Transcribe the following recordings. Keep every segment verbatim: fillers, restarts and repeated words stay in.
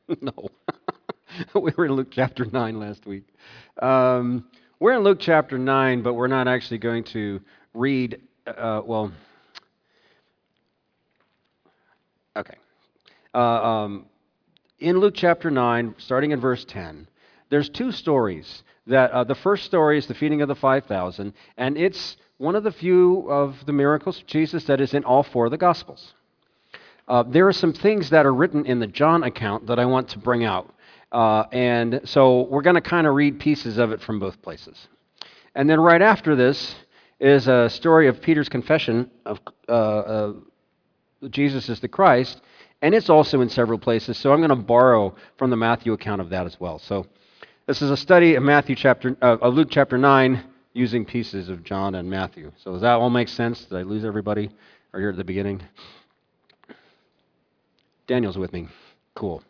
No. We were in Luke chapter nine last week. Um, we're in Luke chapter nine, but we're not actually going to read, uh, well, okay. Uh, um, in Luke chapter nine, starting in verse ten, there's two stories. That uh, the first story is the feeding of the five thousand, and it's one of the few of the miracles of Jesus that is in all four of the Gospels. Uh, there are some things that are written in the John account that I want to bring out. Uh, and so we're going to kind of read pieces of it from both places. And then right after this is a story of Peter's confession of uh, uh, Jesus is the Christ, and it's also in several places. So I'm going to borrow from the Matthew account of that as well. So this is a study of Matthew chapter, uh, of Luke chapter nine, using pieces of John and Matthew. So does that all make sense? Did I lose everybody? Are you at the beginning? Daniel's with me. Cool.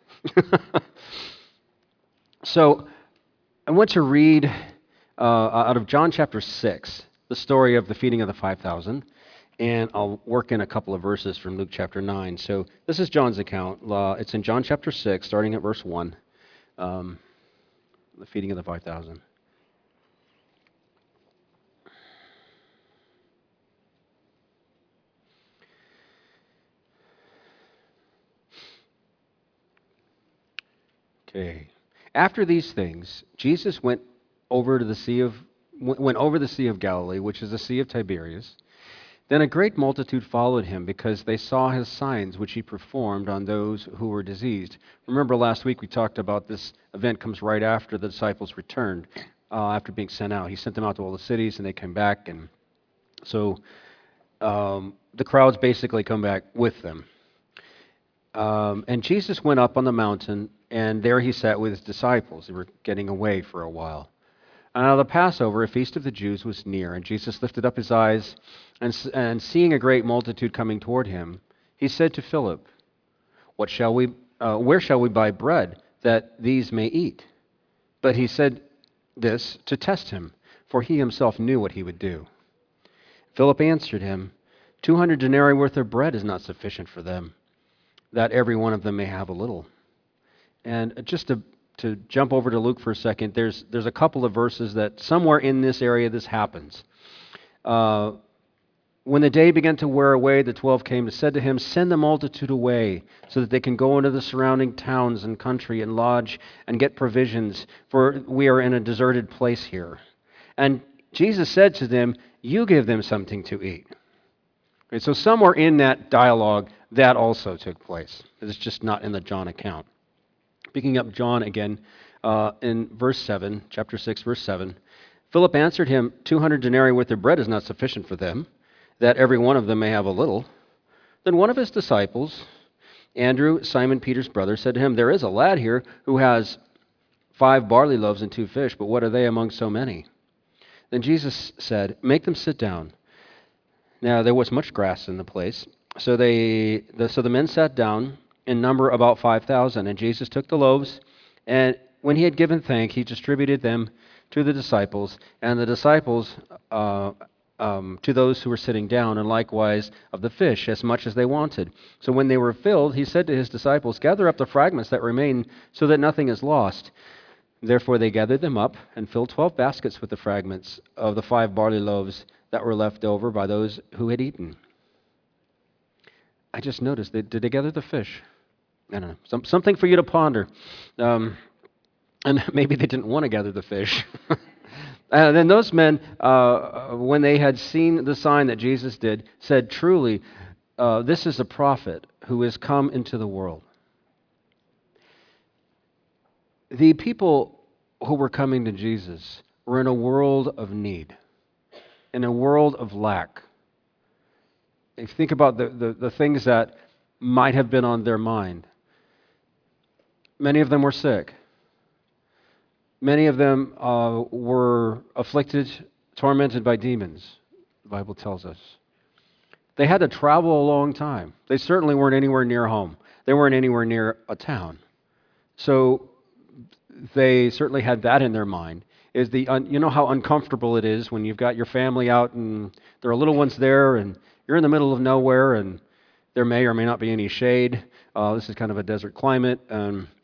So I want to read uh, out of John chapter six, the story of the feeding of the five thousand, and I'll work in a couple of verses from Luke chapter nine. So this is John's account. Uh, it's in John chapter six, starting at verse one, um, the feeding of the five thousand. Okay. After these things, Jesus went over to the sea of went over the Sea of Galilee, which is the Sea of Tiberias. Then a great multitude followed him because they saw his signs which he performed on those who were diseased. Remember last week we talked about this event comes right after the disciples returned, uh, after being sent out. He sent them out to all the cities and they came back. And so um, the crowds basically come back with them. Um, and Jesus went up on the mountain, and there he sat with his disciples. They were getting away for a while. And now the Passover, a feast of the Jews, was near, and Jesus lifted up his eyes, and, and seeing a great multitude coming toward him, he said to Philip, "What shall we? Uh, where shall we buy bread that these may eat?" But he said this to test him, for he himself knew what he would do. Philip answered him, Two hundred denarii worth of bread is not sufficient for them, that every one of them may have a little." And just to to jump over to Luke for a second, there's there's a couple of verses that somewhere in this area this happens. Uh, when the day began to wear away, the twelve came and said to him, "Send the multitude away, so that they can go into the surrounding towns and country and lodge and get provisions, for we are in a deserted place here." And Jesus said to them, "You give them something to eat." Okay, so somewhere in that dialogue, that also took place. It's just not in the John account. Picking up John again, uh, in verse seven, chapter six, verse seven, Philip answered him, Two hundred denarii worth of bread is not sufficient for them, that every one of them may have a little. Then one of his disciples, Andrew, Simon Peter's brother, said to him, There is a lad here who has five barley loaves and two fish, but what are they among so many? Then Jesus said, Make them sit down. Now there was much grass in the place, so they the, so the men sat down, in number about five thousand. And Jesus took the loaves, and when he had given thanks, he distributed them to the disciples, and the disciples uh, um, to those who were sitting down, and likewise of the fish, as much as they wanted. So when they were filled, he said to his disciples, Gather up the fragments that remain, so that nothing is lost. Therefore they gathered them up, and filled twelve baskets with the fragments of the five barley loaves that were left over by those who had eaten. I just noticed, they, did they gather the fish? I don't know, some, something for you to ponder. Um, and maybe they didn't want to gather the fish. And then those men, uh, when they had seen the sign that Jesus did, said, Truly, uh, this is a prophet who has come into the world. The people who were coming to Jesus were in a world of need, in a world of lack. If you think about the, the, the things that might have been on their mind, many of them were sick. Many of them uh, were afflicted, tormented by demons, the Bible tells us. They had to travel a long time. They certainly weren't anywhere near home. They weren't anywhere near a town. So they certainly had that in their mind. Is the un, you know how uncomfortable it is when you've got your family out and there are little ones there and you're in the middle of nowhere and there may or may not be any shade. Uh, this is kind of a desert climate. Um,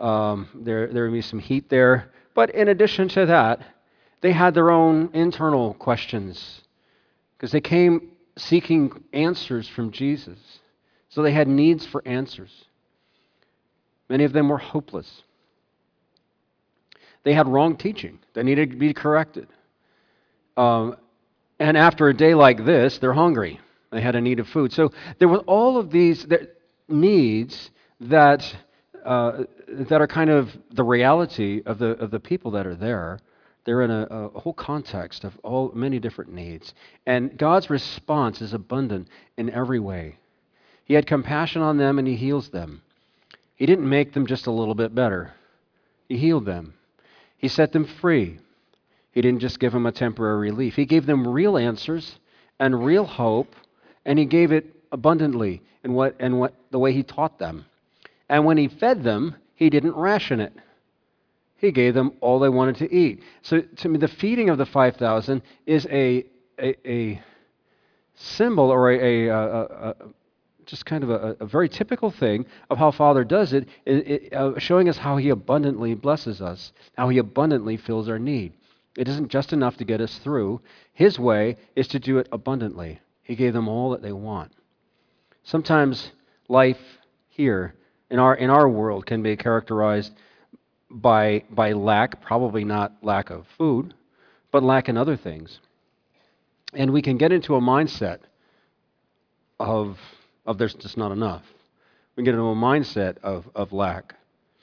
Um, there, there would be some heat there. But in addition to that, they had their own internal questions because they came seeking answers from Jesus. So they had needs for answers. Many of them were hopeless. They had wrong teaching that needed to be corrected. Um, and after a day like this, they're hungry. They had a need of food. So there were all of these needs that uh, that are kind of the reality of the of the people that are there. They're in a, a whole context of all many different needs, and God's response is abundant in every way. He had compassion on them, and He heals them. He didn't make them just a little bit better. He healed them. He set them free. He didn't just give them a temporary relief. He gave them real answers and real hope, and He gave it abundantly in what and what the way He taught them. And when He fed them, He didn't ration it. He gave them all they wanted to eat. So to me, the feeding of the five thousand is a, a, a symbol or a, a, a, a just kind of a, a very typical thing of how Father does it, it, it uh, showing us how He abundantly blesses us, how He abundantly fills our need. It isn't just enough to get us through. His way is to do it abundantly. He gave them all that they want. Sometimes life here in our in our world can be characterized by by lack, probably not lack of food, but lack in other things. And we can get into a mindset of of there's just not enough. We get into a mindset of, of lack.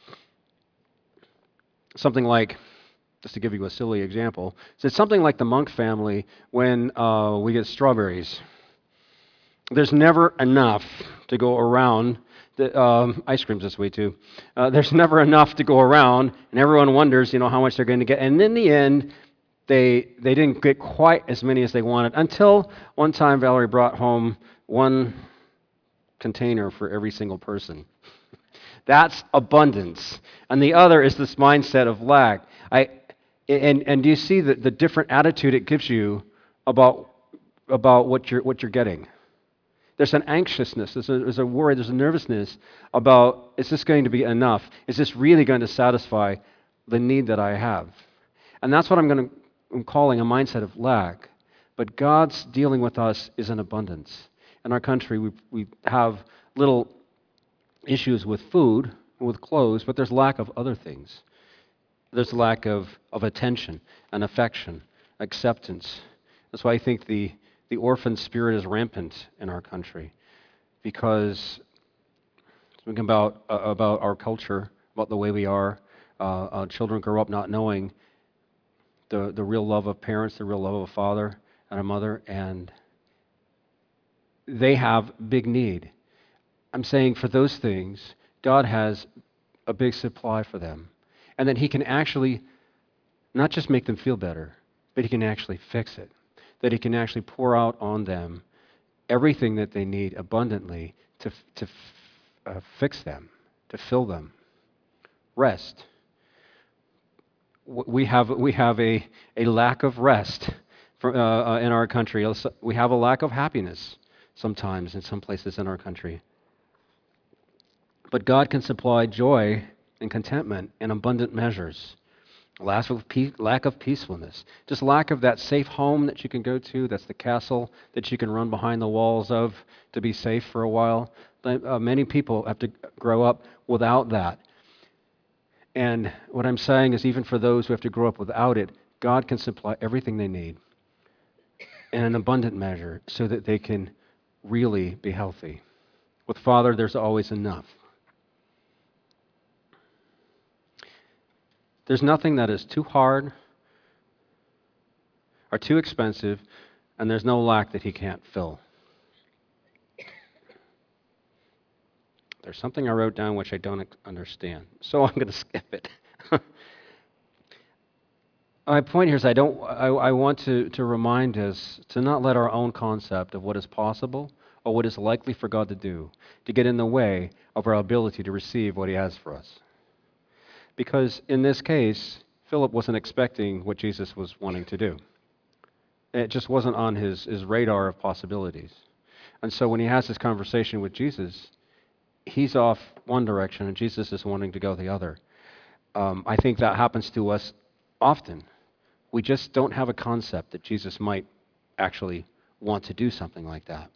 Something like, just to give you a silly example, so it's something like the Monk family when uh, we get strawberries. There's never enough to go around. The, um, ice cream's this way too. Uh, there's never enough to go around, and everyone wonders, you know, how much they're going to get. And in the end, they they didn't get quite as many as they wanted until one time Valerie brought home one container for every single person. That's abundance. And the other is this mindset of lack. I and and do you see the, the different attitude it gives you about about what you're what you're getting? There's an anxiousness, there's a, there's a worry, there's a nervousness about, is this going to be enough? Is this really going to satisfy the need that I have? And that's what I'm going to I'm calling a mindset of lack. But God's dealing with us is in abundance. In our country, we we have little issues with food, with clothes, but there's lack of other things. There's lack of, of attention and affection, acceptance. That's why I think the, the orphan spirit is rampant in our country, because speaking about uh, about our culture, about the way we are, uh, uh, children grow up not knowing the the real love of parents, the real love of a father and a mother, and they have big need. I'm saying for those things, God has a big supply for them. And that He can actually not just make them feel better, but He can actually fix it. That He can actually pour out on them everything that they need abundantly to, to uh, fix them, to fill them. Rest. We have, we have a, a lack of rest for, uh, uh, in our country. We have a lack of happiness sometimes in some places in our country. But God can supply joy and contentment in abundant measures. Lack of, peace, lack of peacefulness. Just lack of that safe home that you can go to. That's the castle that you can run behind the walls of to be safe for a while. Uh, many people have to grow up without that. And what I'm saying is, even for those who have to grow up without it, God can supply everything they need in an abundant measure so that they can really be healthy. With Father, there's always enough. There's nothing that is too hard or too expensive, and there's no lack that He can't fill. There's something I wrote down which I don't understand, so I'm going to skip it. My point here is I don't. I, I want to, to remind us to not let our own concept of what is possible or what is likely for God to do to get in the way of our ability to receive what He has for us. Because in this case, Philip wasn't expecting what Jesus was wanting to do. It just wasn't on his, his radar of possibilities. And so when he has this conversation with Jesus, he's off one direction and Jesus is wanting to go the other. Um, I think that happens to us often. We just don't have a concept that Jesus might actually want to do something like that.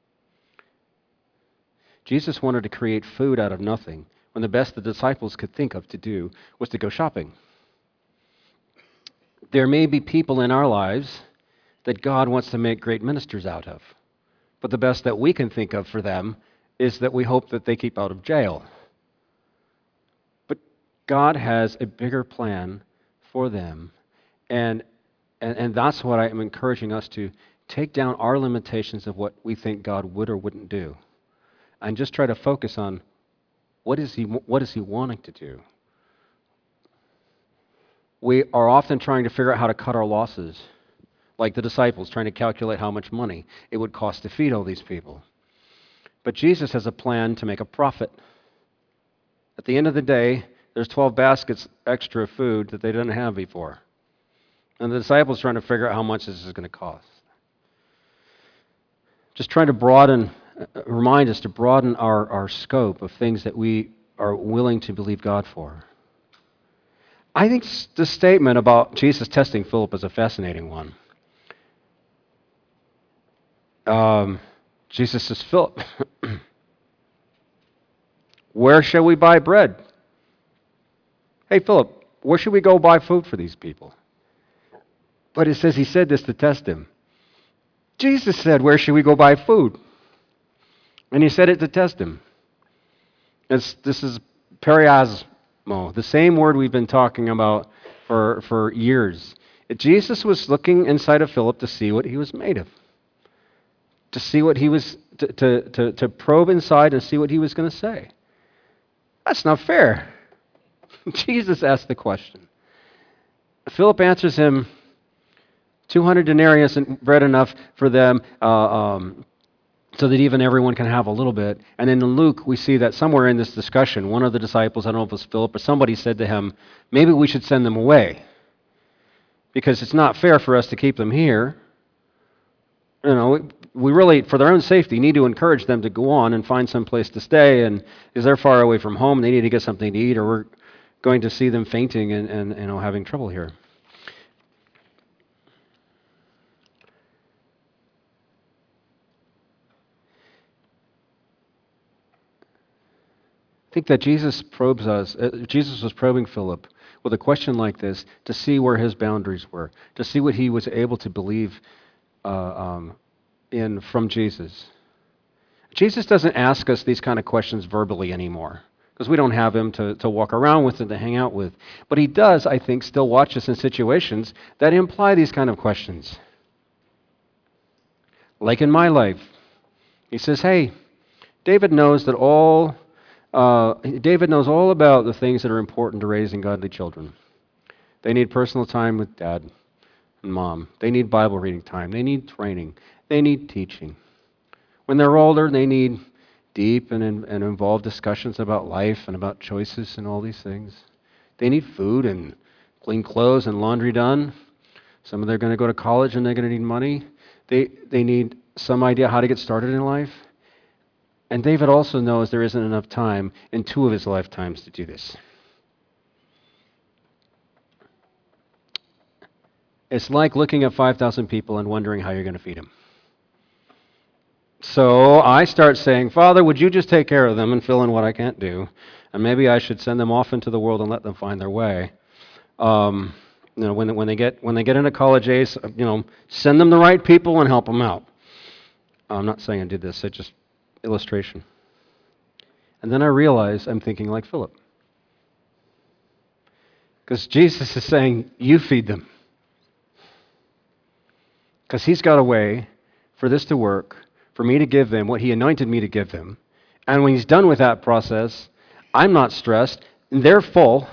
Jesus wanted to create food out of nothing when the best the disciples could think of to do was to go shopping. There may be people in our lives that God wants to make great ministers out of, but the best that we can think of for them is that we hope that they keep out of jail. But God has a bigger plan for them, and and, and that's what I am encouraging us to take down our limitations of what we think God would or wouldn't do, and just try to focus on what is he what is he wanting to do. We are often trying to figure out how to cut our losses, like the disciples trying to calculate how much money it would cost to feed all these people. But Jesus has a plan to make a profit. At the end of the day, there's twelve baskets extra food that they didn't have before. And the disciples trying to figure out how much this is going to cost. Just trying to broaden, uh, remind us to broaden our, our scope of things that we are willing to believe God for. I think the statement about Jesus testing Philip is a fascinating one. Um, Jesus says, Philip, where shall we buy bread? Hey, Philip, where should we go buy food for these people? But it says he said this to test him. Jesus said, where should we go buy food? And he said it to test him. It's, this is periasmo, the same word we've been talking about for, for years. Jesus was looking inside of Philip to see what he was made of, to see what he was, to, to, to, to probe inside and see what he was going to say. That's not fair. Jesus asked the question. Philip answers him, two hundred denarii isn't bread enough for them, uh, um, so that even everyone can have a little bit. And in Luke, we see that somewhere in this discussion, one of the disciples, I don't know if it was Philip or somebody, said to him, maybe we should send them away, because it's not fair for us to keep them here. You know, we really, for their own safety, need to encourage them to go on and find some place to stay, and because they're far away from home, they need to get something to eat, or we're going to see them fainting and, and you know, having trouble here. I think that Jesus probes us, uh, Jesus was probing Philip with a question like this to see where his boundaries were, to see what he was able to believe uh, um, in from Jesus. Jesus doesn't ask us these kind of questions verbally anymore, because we don't have him to, to walk around with and to hang out with. But he does, I think, still watch us in situations that imply these kind of questions. Like in my life, he says, hey, David knows that all Uh, David knows all about the things that are important to raising godly children. They need personal time with dad and mom. They need Bible reading time. They need training. They need teaching. When they're older, they need deep and, and involved discussions about life and about choices and all these things. They need food and clean clothes and laundry done. Some of them are going to go to college and they're going to need money. They, they need some idea how to get started in life. And David also knows there isn't enough time in two of his lifetimes to do this. It's like looking at five thousand people and wondering how you're going to feed them. So I start saying, Father, would you just take care of them and fill in what I can't do? And maybe I should send them off into the world and let them find their way. Um, you know, when, when they get when they get into college age, you know, send them the right people and help them out. I'm not saying I did this, it's just illustration. And then I realize I'm thinking like Philip. Because Jesus is saying, you feed them. Because he's got a way for this to work, for me to give them what he anointed me to give them. And when he's done with that process, I'm not stressed, and they're full.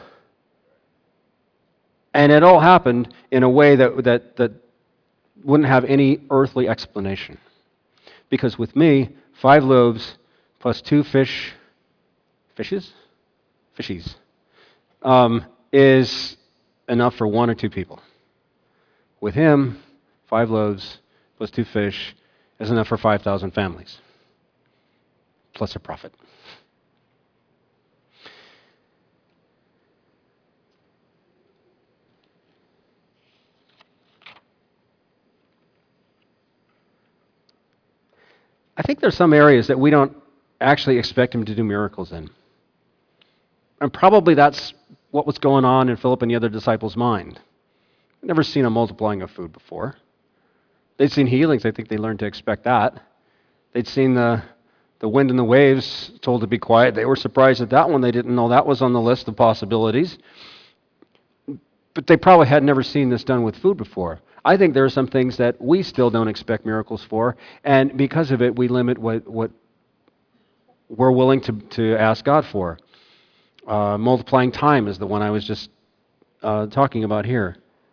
And it all happened in a way that, that, that wouldn't have any earthly explanation. Because with me, five loaves plus two fish, fishes? Fishies, um, is enough for one or two people. With him, five loaves plus two fish is enough for five thousand families, plus a profit. I think there's some areas that we don't actually expect him to do miracles in. And probably that's what was going on in Philip and the other disciples' mind. Never seen a multiplying of food before. They'd seen healings. I think they learned to expect that. They'd seen the, the wind and the waves told to be quiet. They were surprised at that one. They didn't know that was on the list of possibilities. But they probably had never seen this done with food before. I think there are some things that we still don't expect miracles for, and because of it, we limit what, what we're willing to, to ask God for. Uh, multiplying time is the one I was just uh, talking about here.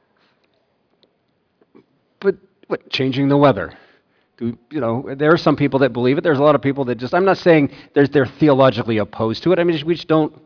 But what, changing the weather? Do, you know, there are some people that believe it. There's a lot of people that just, I'm not saying they're, they're theologically opposed to it. I mean, we just don't,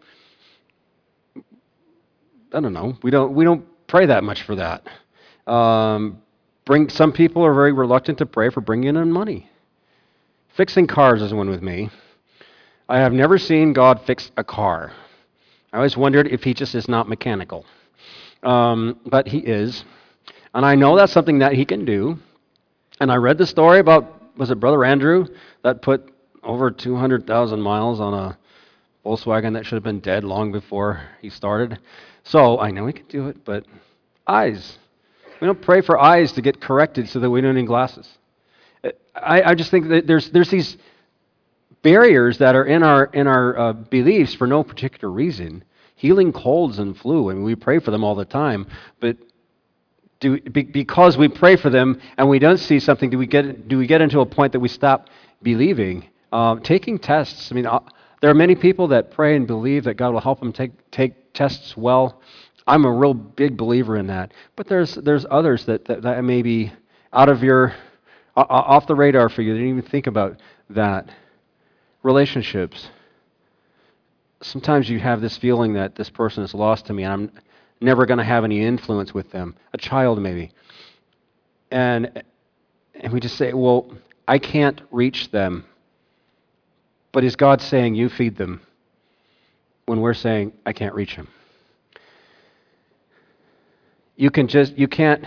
I don't know, we don't, we don't pray that much for that. Um, bring, some people are very reluctant to pray for bringing in money. Fixing cars is one with me. I have never seen God fix a car. I always wondered if he just is not mechanical. Um, but he is. And I know that's something that he can do. And I read the story about, was it Brother Andrew, that put over two hundred thousand miles on a Volkswagen that should have been dead long before he started. So I know he can do it, but eyes. We don't pray for eyes to get corrected so that we don't need glasses. I, I just think that there's there's these barriers that are in our in our uh, beliefs for no particular reason. Healing colds and flu, I mean, we pray for them all the time, but do, be, because we pray for them and we don't see something, do we get do we get into a point that we stop believing? Uh, taking tests. I mean, uh, there are many people that pray and believe that God will help them take take tests well. I'm a real big believer in that. But there's there's others that that, that may be out of your uh, off the radar for you. They didn't even think about that. Relationships. Sometimes you have this feeling that this person is lost to me and I'm never going to have any influence with them. A child maybe. And and we just say, well, I can't reach them. But is God saying you feed them when we're saying I can't reach them? You can just you can't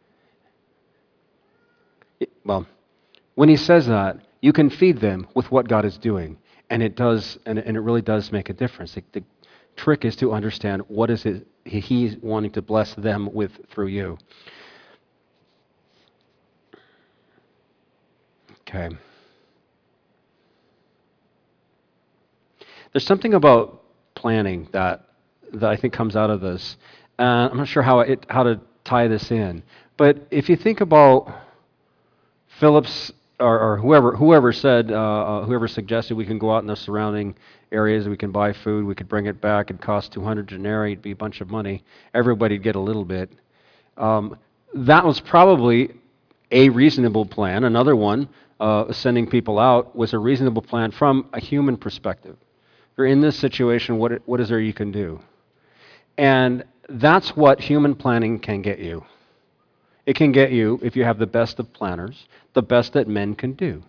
well, when he says that, you can feed them with what God is doing. And it does, and, and it really does make a difference. The, the trick is to understand what is it he's wanting to bless them with through you. Okay. There's something about planning that that I think comes out of this. Uh, I'm not sure how it how to tie this in, but if you think about Philip's Or, or whoever whoever said, uh, whoever suggested we can go out in the surrounding areas, we can buy food, we could bring it back, it'd cost two hundred denarii, it'd be a bunch of money, everybody'd get a little bit. Um, that was probably a reasonable plan. Another one, uh, sending people out, was a reasonable plan from a human perspective. If you're in this situation, what what is there you can do? And that's what human planning can get you. It can get you, if you have the best of planners, the best that men can do.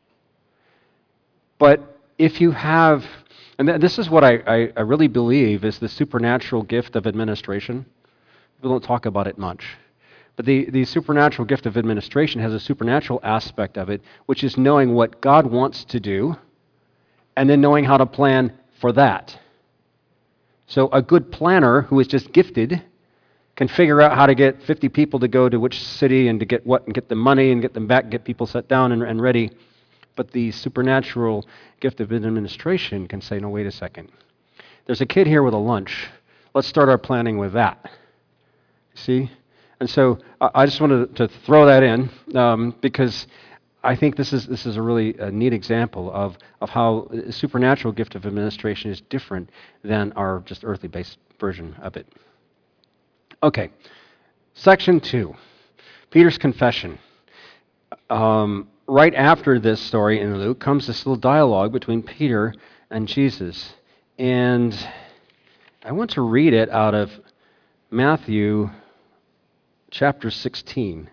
But if you have, and th- this is what I, I, I really believe is the supernatural gift of administration. People don't talk about it much. But the, the supernatural gift of administration has a supernatural aspect of it, which is knowing what God wants to do, and then knowing how to plan for that. So a good planner who is just gifted can figure out how to get fifty people to go to which city and to get what and get the money and get them back, get people set down and, and ready. But the supernatural gift of administration can say, no, wait a second. There's a kid here with a lunch. Let's start our planning with that. See? And so I, I just wanted to throw that in um, because I think this is this is a really a neat example of, of how a supernatural gift of administration is different than our just earthly-based version of it. Okay, section two, Peter's confession. Um, right after this story in Luke comes this little dialogue between Peter and Jesus. And I want to read it out of Matthew chapter sixteen.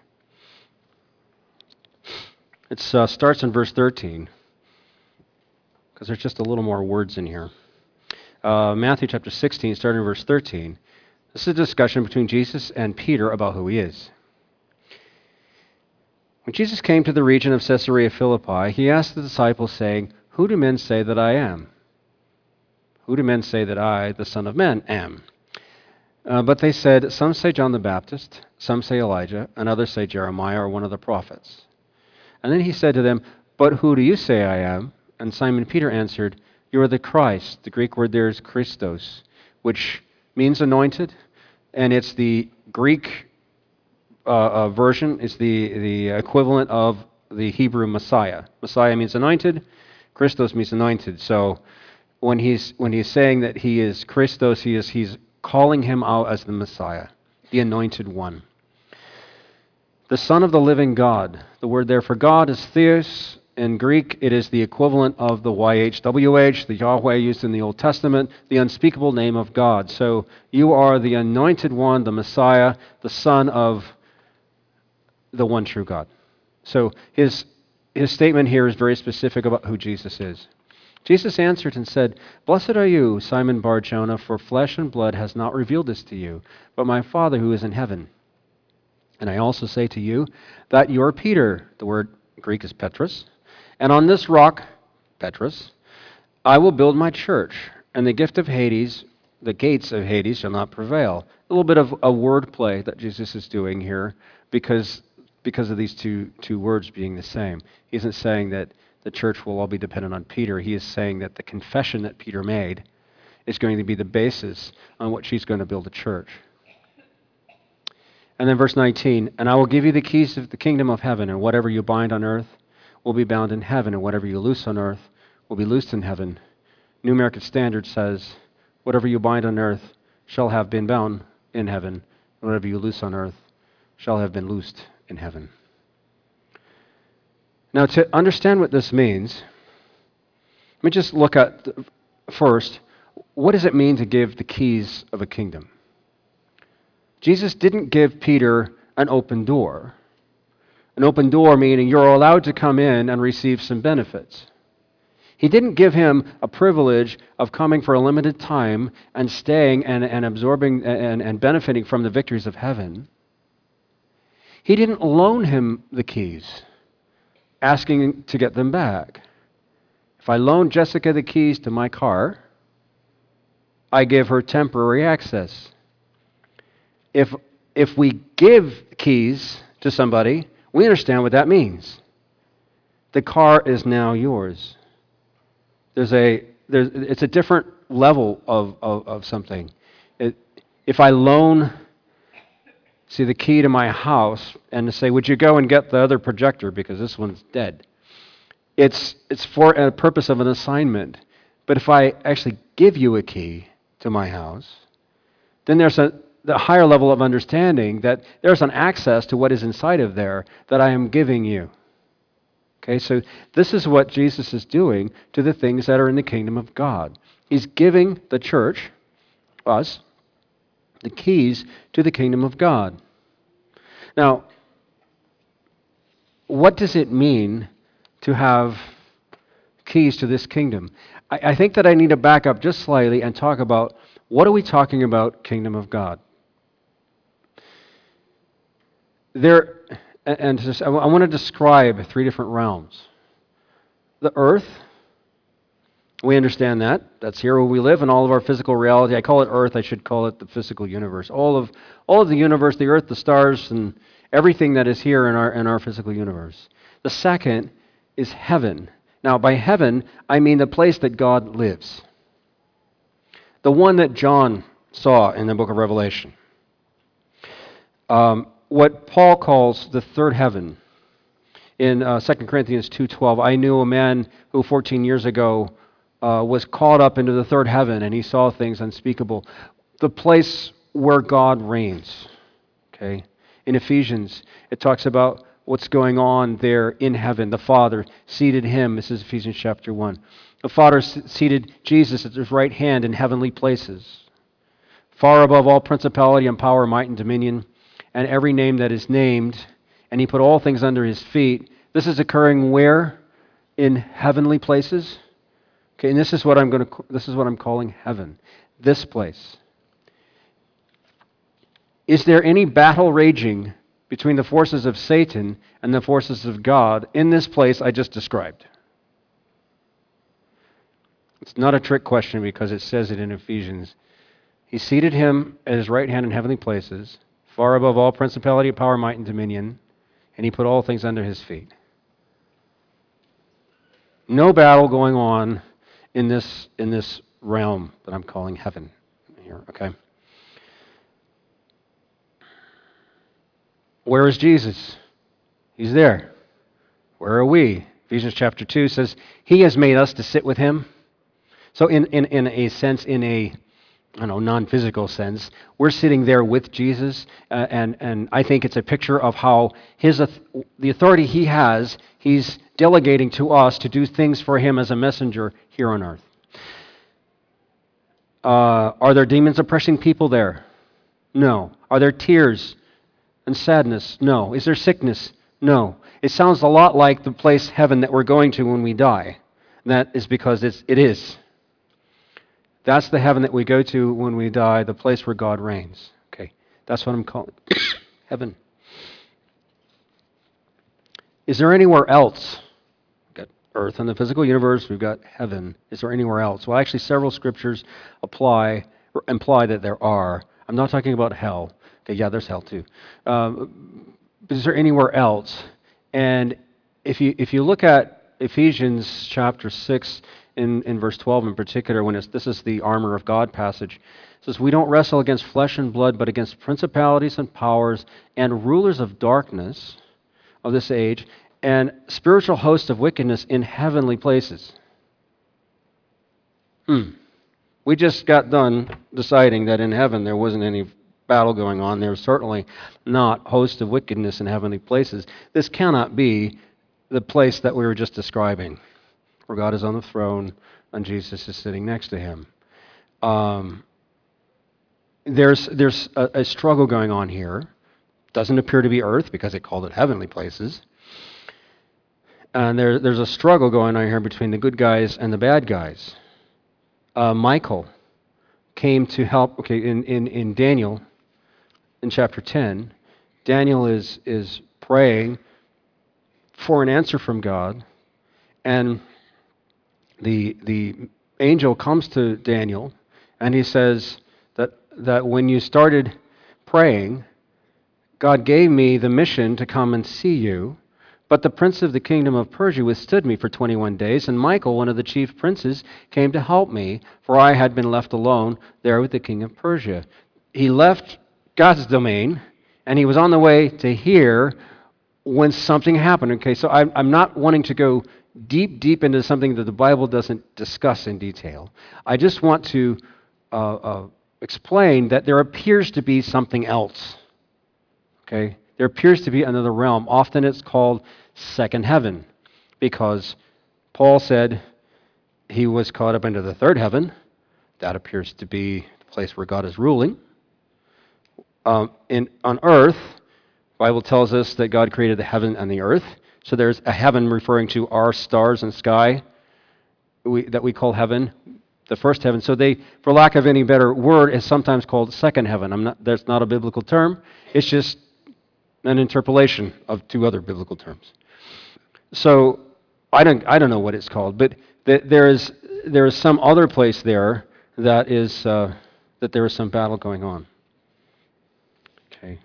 It uh, starts in verse thirteen, because there's just a little more words in here. Uh, Matthew chapter sixteen, starting in verse thirteen. This is a discussion between Jesus and Peter about who he is. When Jesus came to the region of Caesarea Philippi, he asked the disciples, saying, "Who do men say that I am? Who do men say that I, the Son of Man, am?" Uh, but they said, "Some say John the Baptist, some say Elijah, and others say Jeremiah or one of the prophets." And then he said to them, "But who do you say I am?" And Simon Peter answered, "You are the Christ." The Greek word there is Christos, which means anointed, and it's the Greek uh, uh, version. It's the, the equivalent of the Hebrew Messiah. Messiah means anointed. Christos means anointed. So when he's when he's saying that he is Christos, he is he's calling him out as the Messiah, the anointed one. The Son of the living God. The word there for God is theos. In Greek, it is the equivalent of the Y H W H, the Yahweh used in the Old Testament, the unspeakable name of God. So you are the anointed one, the Messiah, the Son of the one true God. So his, his statement here is very specific about who Jesus is. Jesus answered and said, "Blessed are you, Simon Bar-Jonah, for flesh and blood has not revealed this to you, but my Father who is in heaven. And I also say to you that you are Peter," the word Greek is Petros, "and on this rock, Petros, I will build my church, and the gift of Hades, the gates of Hades shall not prevail." A little bit of a wordplay that Jesus is doing here because, because of these two, two words being the same. He isn't saying that the church will all be dependent on Peter. He is saying that the confession that Peter made is going to be the basis on which he's going to build a church. And then verse nineteen, "And I will give you the keys of the kingdom of heaven, and whatever you bind on earth will be bound in heaven, and whatever you loose on earth will be loosed in heaven." New American Standard says, "Whatever you bind on earth shall have been bound in heaven, and whatever you loose on earth shall have been loosed in heaven." Now, to understand what this means, let me just look at, first, what does it mean to give the keys of a kingdom? Jesus didn't give Peter an open door. An open door meaning you're allowed to come in and receive some benefits. He didn't give him a privilege of coming for a limited time and staying and, and absorbing and, and benefiting from the victories of heaven. He didn't loan him the keys, asking to get them back. If I loan Jessica the keys to my car, I give her temporary access. If, if we give keys to somebody, we understand what that means. The car is now yours. There's a, there's, it's a different level of, of, of something. It, if I loan, see, the key to my house and to say, "Would you go and get the other projector because this one's dead?" It's, it's for a purpose of an assignment. But if I actually give you a key to my house, then there's a the higher level of understanding that there's an access to what is inside of there that I am giving you. Okay, so this is what Jesus is doing to the things that are in the kingdom of God. He's giving the church, us, the keys to the kingdom of God. Now, what does it mean to have keys to this kingdom? I, I think that I need to back up just slightly and talk about what are we talking about kingdom of God? There, and just, I want to describe three different realms. The earth, we understand that. That's here where we live in all of our physical reality. I call it earth, I should call it the physical universe. All of all of the universe, the earth, the stars, and everything that is here in our in our physical universe. The second is heaven. Now, by heaven, I mean the place that God lives. The one that John saw in the book of Revelation. Um, what Paul calls the third heaven. In uh, Second Corinthians two twelve, I knew a man who fourteen years ago uh, was caught up into the third heaven, and he saw things unspeakable. The place where God reigns. Okay, in Ephesians, it talks about what's going on there in heaven. The Father seated him. This is Ephesians chapter one. The Father seated Jesus at his right hand in heavenly places, far above all principality and power, might and dominion, and every name that is named, and he put all things under his feet. This is occurring where? In heavenly places. Okay, and this is what I'm going to this is what I'm calling heaven. This place. Is there any battle raging between the forces of Satan and the forces of God in this place I just described? It's not a trick question because it says it in Ephesians. He seated him at his right hand in heavenly places, far above all principality, power, might, and dominion, and he put all things under his feet. No battle going on in this in this realm that I'm calling heaven here, okay? Where is Jesus? He's there. Where are we? Ephesians chapter two says, He has made us to sit with Him. So in, in, in a sense, in a I don't know, non-physical sense, we're sitting there with Jesus, uh, and, and I think it's a picture of how his the authority He has, He's delegating to us to do things for Him as a messenger here on earth. Uh, are there demons oppressing people there? No. Are there tears and sadness? No. Is there sickness? No. It sounds a lot like the place, heaven, that we're going to when we die. And that is because it's, it is. That's the heaven that we go to when we die, the place where God reigns. Okay, that's what I'm calling heaven. Is there anywhere else? We've got earth and the physical universe, we've got heaven. Is there anywhere else? Well, actually, several scriptures apply or imply that there are. I'm not talking about hell. Okay, yeah, there's hell too. Um, but is there anywhere else? And if you if you look at Ephesians chapter six, In, in verse twelve in particular, when it's, this is the armor of God passage, it says, we don't wrestle against flesh and blood, but against principalities and powers and rulers of darkness of this age and spiritual hosts of wickedness in heavenly places. Hmm. We just got done deciding that in heaven there wasn't any battle going on. There was certainly not hosts of wickedness in heavenly places. This cannot be the place that we were just describing, where God is on the throne and Jesus is sitting next to Him. Um, there's there's a, a struggle going on here. Doesn't appear to be earth because it called it heavenly places. And there, there's a struggle going on here between the good guys and the bad guys. Uh, Michael came to help. Okay, in, in, in Daniel, in chapter ten, Daniel is is praying for an answer from God, and The the angel comes to Daniel and he says that, that when you started praying, God gave me the mission to come and see you, but the prince of the kingdom of Persia withstood me for twenty-one days, and Michael, one of the chief princes, came to help me, for I had been left alone there with the king of Persia. He left God's domain, and he was on the way to here when something happened. Okay, so I'm, I'm not wanting to go deep, deep into something that the Bible doesn't discuss in detail. I just want to uh, uh, explain that there appears to be something else. Okay? There appears to be another realm. Often it's called second heaven because Paul said he was caught up into the third heaven. That appears to be the place where God is ruling. Um, in, on earth, the Bible tells us that God created the heaven and the earth. So there's a heaven referring to our stars and sky we, that we call heaven, the first heaven. So they, for lack of any better word, is sometimes called second heaven. I'm not, that's not a biblical term. It's just an interpolation of two other biblical terms. So I don't, I don't know what it's called, but th- there is there is some other place there that is uh, that there is some battle going on. Okay.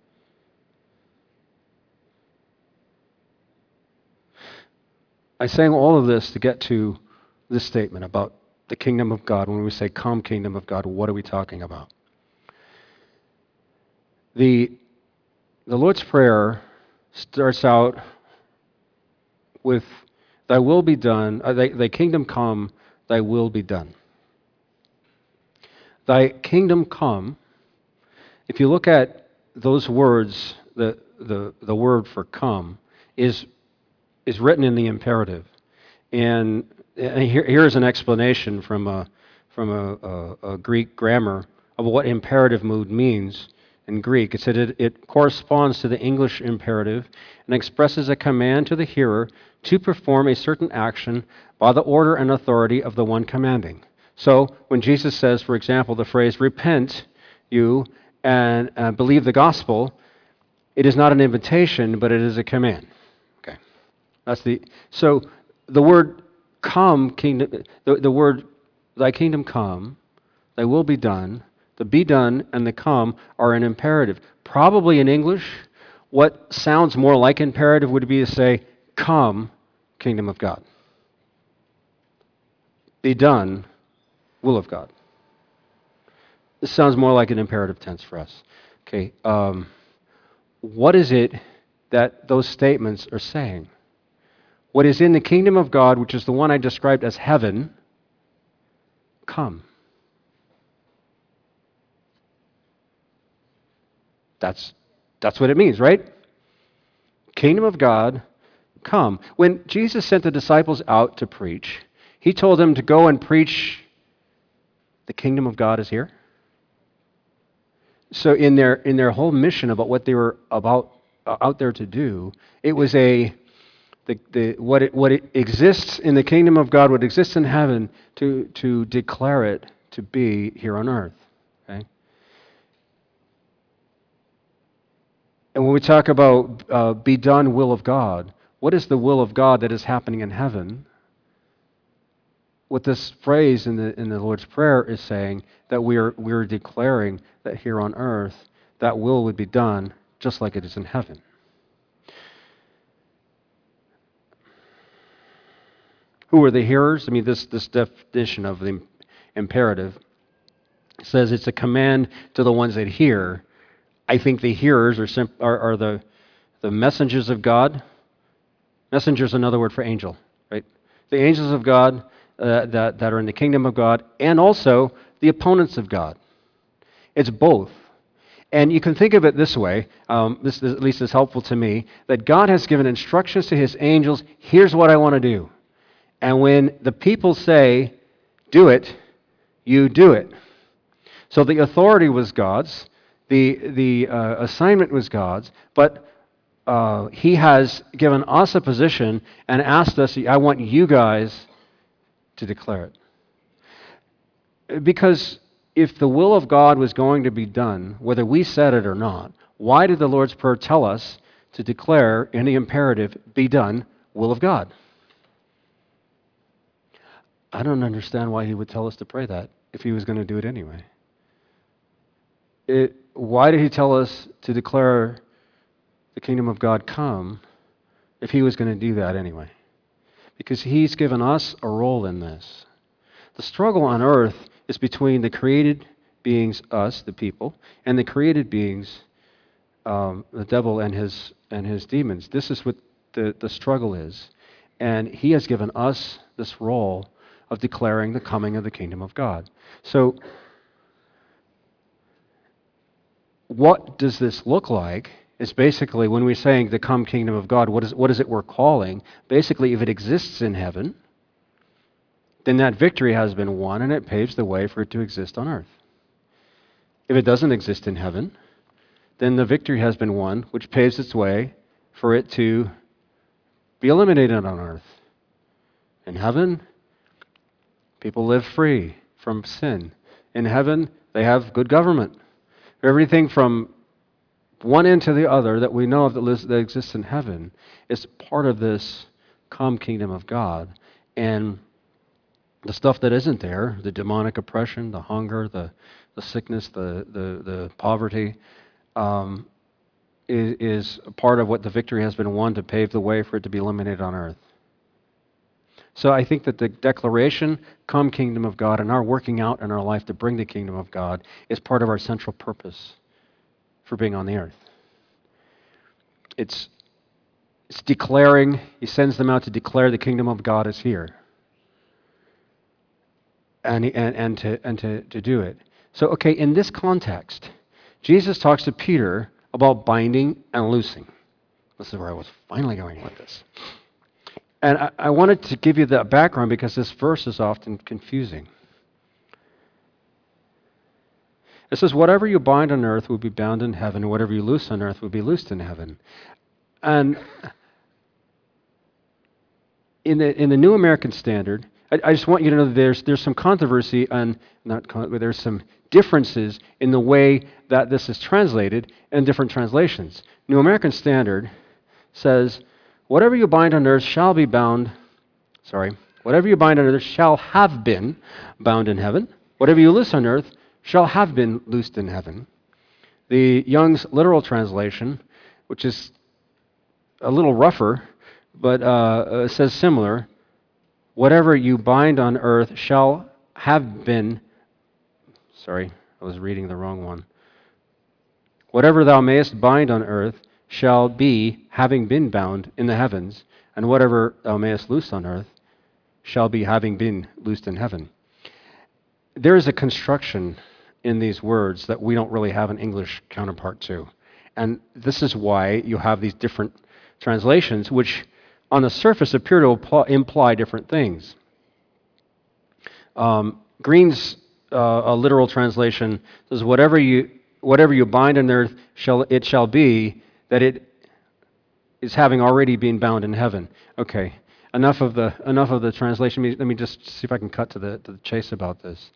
I'm saying all of this to get to this statement about the kingdom of God. When we say, come kingdom of God, what are we talking about? The, the Lord's Prayer starts out with, thy will be done, uh, thy, thy kingdom come, thy will be done. Thy kingdom come, if you look at those words, the, the, the word for come is is written in the imperative. And, and here, here's an explanation from a, from a, a, a Greek grammar of what imperative mood means in Greek. It said it, it corresponds to the English imperative and expresses a command to the hearer to perform a certain action by the order and authority of the one commanding. So when Jesus says, for example, the phrase, repent you and uh, believe the gospel, It is not an invitation, but it is a command. Okay. That's the so the word come, kingdom the, the word thy kingdom come, thy will be done, the be done and the come are an imperative. Probably in English, what sounds more like imperative would be to say, come, kingdom of God. Be done, will of God. This sounds more like an imperative tense for us. Okay, um, what is it that those statements are saying? What is in the kingdom of God, which is the one I described as heaven, come. That's, that's what it means, right? Kingdom of God, come. When Jesus sent the disciples out to preach, he told them to go and preach the kingdom of God is here. So in their in their whole mission about what they were about uh, out there to do, it was a the, the what it what it exists in the kingdom of God, what exists in heaven, to to declare it to be here on earth. Okay. And when we talk about uh, be done will of God, what is the will of God that is happening in heaven? What this phrase in the in the Lord's Prayer is saying that we are we are declaring that here on earth that will would be done just like it is in heaven. Who are the hearers? I mean, this this definition of the imperative says it's a command to the ones that hear. I think the hearers are sim- are, are the the messengers of God. Messenger is another word for angel, right? The angels of God uh, that, that are in the kingdom of God, and also the opponents of God. It's both. And you can think of it this way, um, this is, at least is helpful to me, that God has given instructions to his angels, here's what I want to do. And when the people say, do it, you do it. So the authority was God's, the, the uh, assignment was God's, but Uh, he has given us a position and asked us, I want you guys to declare it. Because if the will of God was going to be done, whether we said it or not, why did the Lord's Prayer tell us to declare in the imperative, be done, will of God? I don't understand why he would tell us to pray that if he was going to do it anyway. It, why did he tell us to declare the kingdom of God come if he was going to do that anyway? Because he's given us a role in this. The struggle on earth is between the created beings, us, the people, and the created beings, um, the devil and his and his demons. This is what the, the struggle is. And he has given us this role of declaring the coming of the kingdom of God. So, what does this look like? Is basically when we're saying the come kingdom of God, what is, what is it we're calling? Basically, if it exists in heaven, then that victory has been won and it paves the way for it to exist on earth. If it doesn't exist in heaven, then the victory has been won, which paves its way for it to be eliminated on earth. In heaven, people live free from sin. In heaven, they have good government. Everything from one end to the other that we know of that, lives, that exists in heaven is part of this come kingdom of God. And the stuff that isn't there, the demonic oppression, the hunger, the, the sickness, the, the, the poverty, um, is, is part of what the victory has been won to pave the way for it to be eliminated on earth. So I think that the declaration, come kingdom of God, and our working out in our life to bring the kingdom of God is part of our central purpose for being on the earth. It's, it's declaring, he sends them out to declare the kingdom of God is here. And, and, and, to, and to, to do it. So, okay, in this context, Jesus talks to Peter about binding and loosing. This is where I was finally going with this. And I, I wanted to give you that background because this verse is often confusing. It says, whatever you bind on earth will be bound in heaven, and whatever you loose on earth will be loosed in heaven. And in the, in the New American Standard, I, I just want you to know that there's, there's some controversy on, not con- but there's some differences in the way that this is translated in different translations. New American Standard says, whatever you bind on earth shall be bound, sorry, whatever you bind on earth shall have been bound in heaven. Whatever you loose on earth shall have been loosed in heaven. The Young's literal translation, which is a little rougher, but uh, says similar, whatever you bind on earth shall have been, sorry, I was reading the wrong one. Whatever thou mayest bind on earth shall be, having been bound in the heavens, and whatever thou mayest loose on earth shall be, having been loosed in heaven. There is a construction in these words that we don't really have an English counterpart to. And this is why you have these different translations, which on the surface appear to imply different things. Um, Green's uh, a literal translation says, whatever you whatever you bind on earth, shall it shall be that it is having already been bound in heaven. Okay, enough of the enough of the translation. Let me just see if I can cut to the to the chase about this.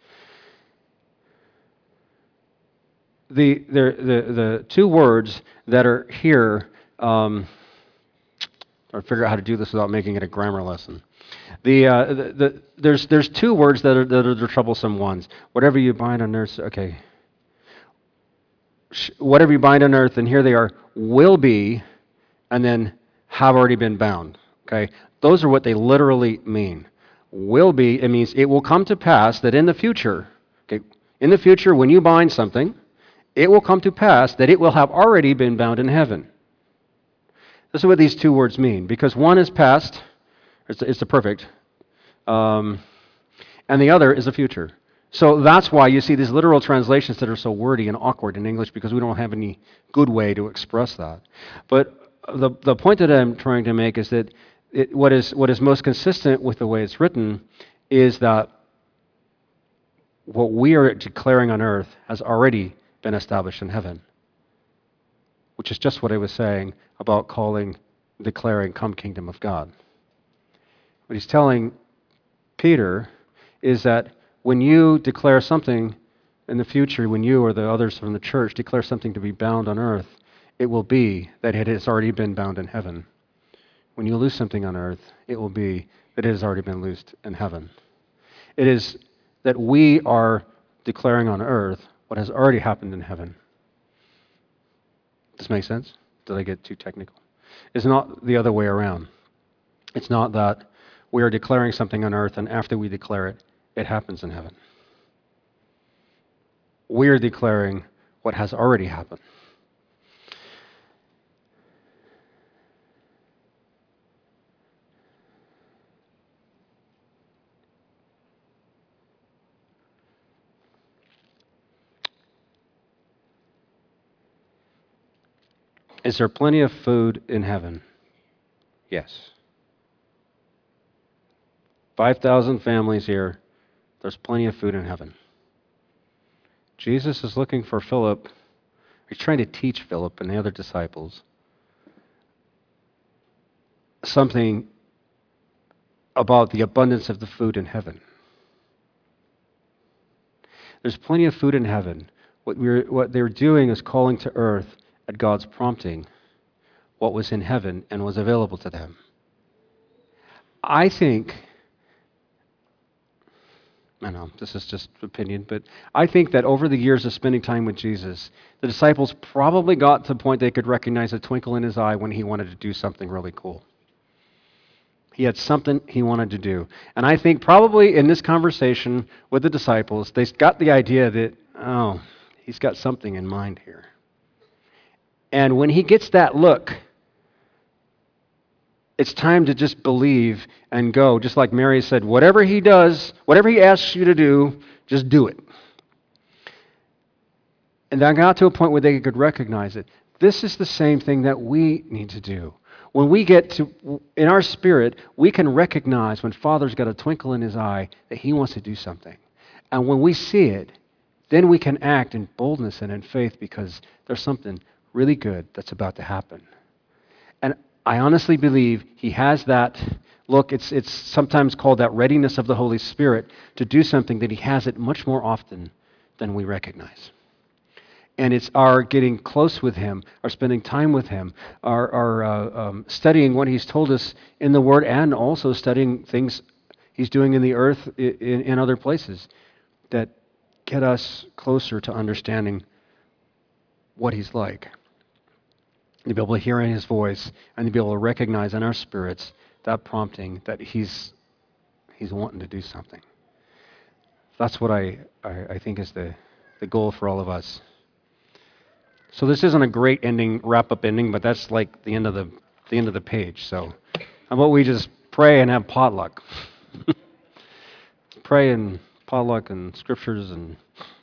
The the the, the two words that are here. Um, or figure out how to do this without making it a grammar lesson. The, uh, the, the there's there's two words that are that are the troublesome ones. Whatever you bind on earth, okay. Whatever you bind on earth, and here they are, will be, and then have already been bound. Okay, those are what they literally mean. Will be, it means it will come to pass that in the future, okay, in the future when you bind something, it will come to pass that it will have already been bound in heaven. This is what these two words mean, because one is past, it's, it's the perfect, um, and the other is the future. So that's why you see these literal translations that are so wordy and awkward in English, because we don't have any good way to express that. But the, the point that I'm trying to make is that it, what is what is most consistent with the way it's written is that what we are declaring on earth has already been established in heaven, which is just what I was saying about calling, declaring, come kingdom of God. What he's telling Peter is that when you declare something in the future, when you or the others from the church declare something to be bound on earth, it will be that it has already been bound in heaven. When you loose something on earth, it will be that it has already been loosed in heaven. It is that we are declaring on earth what has already happened in heaven. Does this make sense? Did I get too technical? It's not the other way around. It's not that we are declaring something on earth and after we declare it, it happens in heaven. We are declaring what has already happened. Is there plenty of food in heaven? Yes. five thousand families here. There's plenty of food in heaven. Jesus is looking for Philip. He's trying to teach Philip and the other disciples something about the abundance of the food in heaven. There's plenty of food in heaven. What, we're, what they're doing is calling to earth at God's prompting what was in heaven and was available to them. I think, I know, this is just opinion, but I think that over the years of spending time with Jesus, the disciples probably got to the point they could recognize a twinkle in his eye when he wanted to do something really cool. He had something he wanted to do. And I think probably in this conversation with the disciples, they got the idea that, oh, he's got something in mind here. And when he gets that look, it's time to just believe and go. Just like Mary said, whatever he does, whatever he asks you to do, just do it. And that got to a point where they could recognize it. This is the same thing that we need to do. When we get to, in our spirit, we can recognize when Father's got a twinkle in his eye that he wants to do something. And when we see it, then we can act in boldness and in faith because there's something really good that's about to happen. And I honestly believe he has that look. It's, it's sometimes called that readiness of the Holy Spirit to do something, that he has it much more often than we recognize. And it's our getting close with him, our spending time with him, our, our uh, um, studying what he's told us in the Word, and also studying things he's doing in the earth in, in other places that get us closer to understanding what he's like. To be able to hear in his voice and to be able to recognize in our spirits that prompting that he's he's wanting to do something. That's what I, I, I think is the, the goal for all of us. So this isn't a great ending, wrap-up ending, but that's like the end of the the end of the page. So how about we just pray and have potluck? Pray and potluck and scriptures and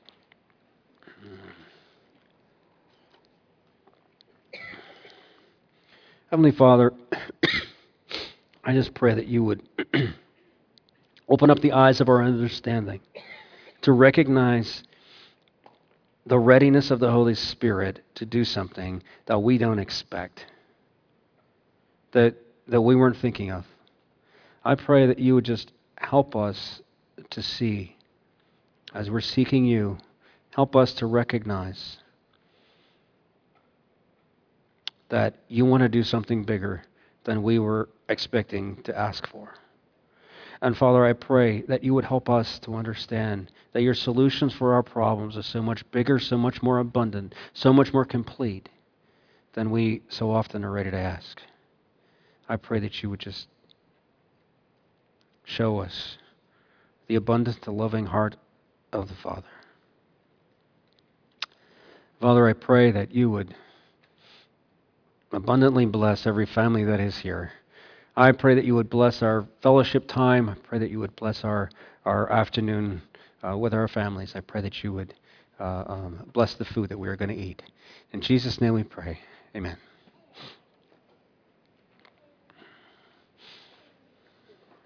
Heavenly Father, I just pray that you would open up the eyes of our understanding to recognize the readiness of the Holy Spirit to do something that we don't expect, that, that we weren't thinking of. I pray that you would just help us to see, as we're seeking you, help us to recognize that you want to do something bigger than we were expecting to ask for. And Father, I pray that you would help us to understand that your solutions for our problems are so much bigger, so much more abundant, so much more complete than we so often are ready to ask. I pray that you would just show us the abundant, the loving heart of the Father. Father, I pray that you would abundantly bless every family that is here. I pray that you would bless our fellowship time. I pray that you would bless our, our afternoon uh, with our families. I pray that you would uh, um, bless the food that we are going to eat. In Jesus' name we pray. Amen.